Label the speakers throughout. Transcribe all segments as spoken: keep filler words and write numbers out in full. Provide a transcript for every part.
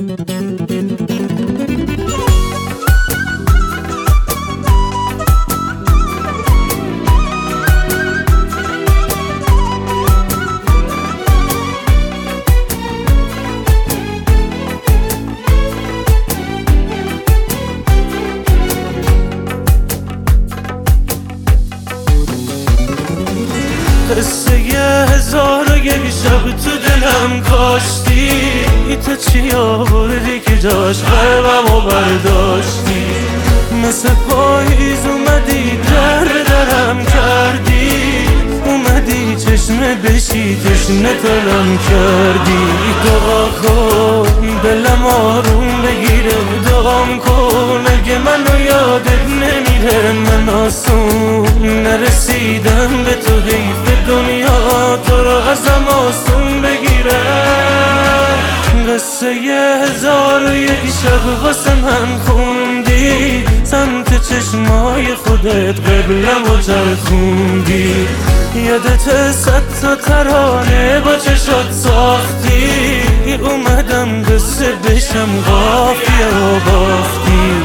Speaker 1: قصه یه هزار و یک شب تو دلم کاشتی، تو چی آوردی که جاش قلبمو برداشتی؟ مثل پاییز اومدی در درم کردی، اومدی چشمه بشی تشنه تلم کردی. دعا کن دلم آروم بگیره، دعام کن اگه منو یادت نمیره. من آسون نرسیدم به تو، حیف دنیا تو رو ازم آسون بگیره. قصه یه هزار و یک شب واسه من خوندی، سمت چشمای خودت قبلم و چرخوندی. یادت صد تا ترانه با چشات ساختی، اومدم قصه بشم قافیه و باختی.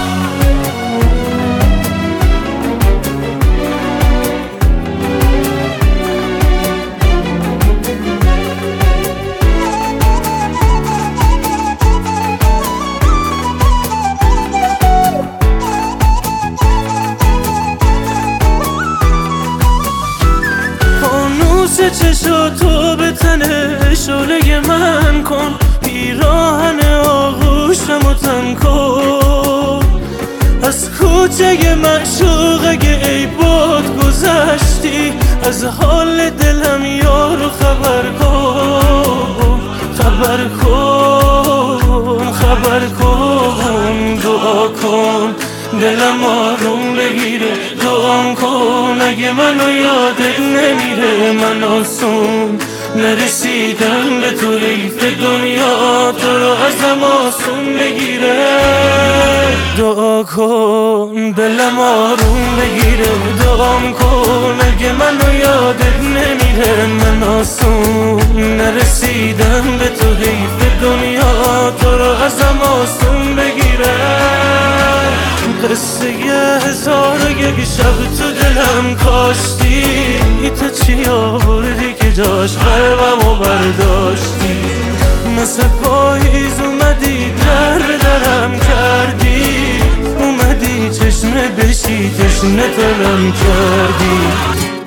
Speaker 1: چشاتو به تنه شعله من کن، پیراهن آغوشمو تن کن. از کوچه معشوق اگه ای باد گذشتی، از حال دلم یارو خبر کن. خبر کن خبر کن دعا کن دلم آروم بگیره. دعام کن اگه منو یادت نمیره. من آسون نرسیدم به تو، حیف دنیا تو رو ازم آسون بگیره. دعا کن دلم آروم بگیره، دعام کن اگه منو یادت نمیره. من آسون نرسیدم به تو، حیف دنیا تو رو ازم آسون بگیره. قصه یه هزار و یک شب تو دلم کاشتی، تو چی آوردی که جاش قلبمو برداشتی؟ مثل پاییز اومدی در درم کردی، اومدی چشمه بشی تشنه تلم کردی.